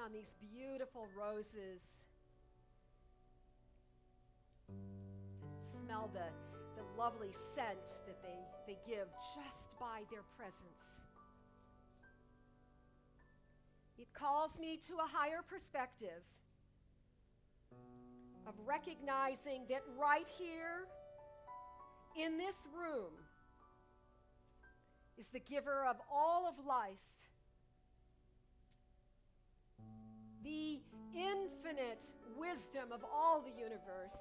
on these beautiful roses. Smell the lovely scent that they give just by their presence. It calls me to a higher perspective of recognizing that right here in this room is the giver of all of life, the infinite wisdom of all the universe.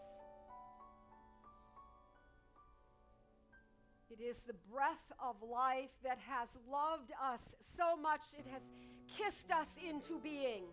It is the breath of life that has loved us so much it has kissed us into being.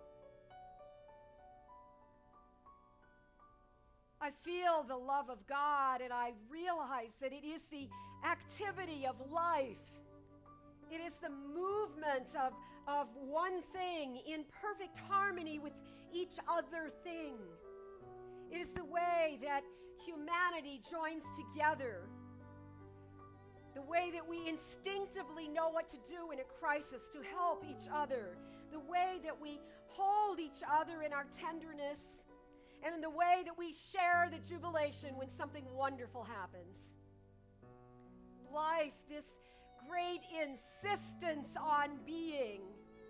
I feel the love of God, and I realize that it is the activity of life. It is the movement of one thing in perfect harmony with each other thing. It is the way that humanity joins together, the way that we instinctively know what to do in a crisis to help each other, the way that we hold each other in our tenderness, and in the way that we share the jubilation when something wonderful happens. Life, this great insistence on being.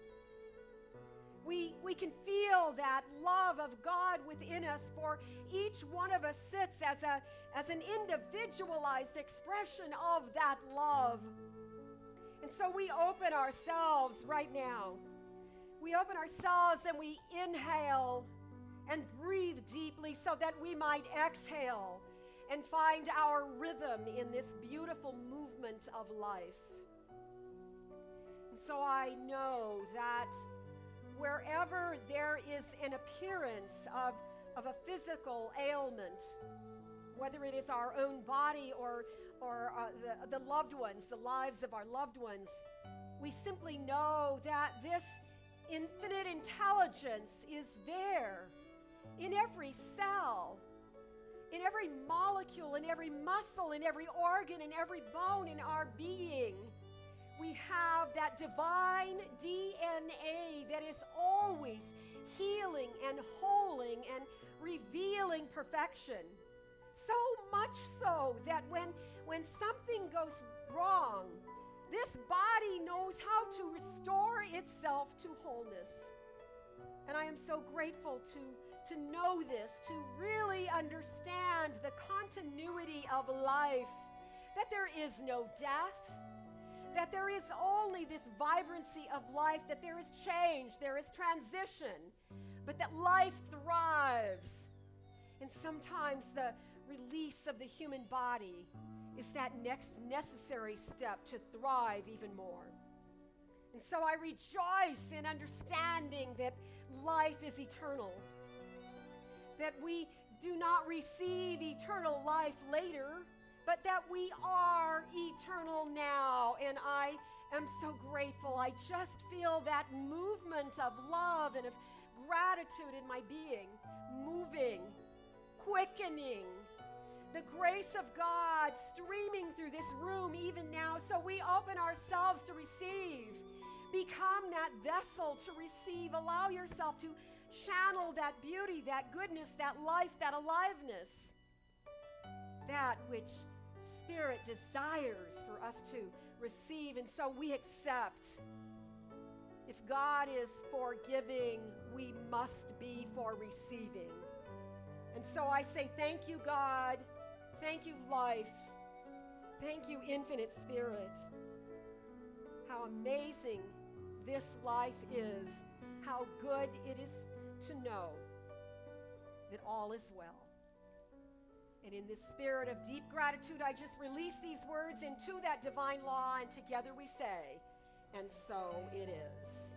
We can feel that love of God within us, for each one of us sits as an individualized expression of that love. And so we open ourselves right now. We open ourselves and we inhale and breathe deeply so that we might exhale and find our rhythm in this beautiful movement of life. And so I know that wherever there is an appearance of a physical ailment, whether it is our own body or the loved ones, the lives of our loved ones, we simply know that this infinite intelligence is there in every cell, in every molecule, in every muscle, in every organ, in every bone in our being. We have that divine DNA that is always healing and holding and revealing perfection. So much so that when something goes wrong, this body knows how to restore itself to wholeness. And I am so grateful to know this, to really understand the continuity of life, that there is no death, that there is only this vibrancy of life, that there is change, there is transition, but that life thrives. And sometimes the release of the human body is that next necessary step to thrive even more. And so I rejoice in understanding that life is eternal, that we do not receive eternal life later, but that we are eternal now. And I am so grateful. I just feel that movement of love and of gratitude in my being, moving, quickening, the grace of God streaming through this room even now. So we open ourselves to receive. Become that vessel to receive. Allow yourself to channel that beauty, that goodness, that life, that aliveness, that which Spirit desires for us to receive. And so we accept. If God is for giving, we must be for receiving. And so I say thank you, God. Thank you, life. Thank you, infinite Spirit. How amazing this life is. How good it is to know that all is well. And in this spirit of deep gratitude, I just release these words into that divine law, and together we say, and so it is.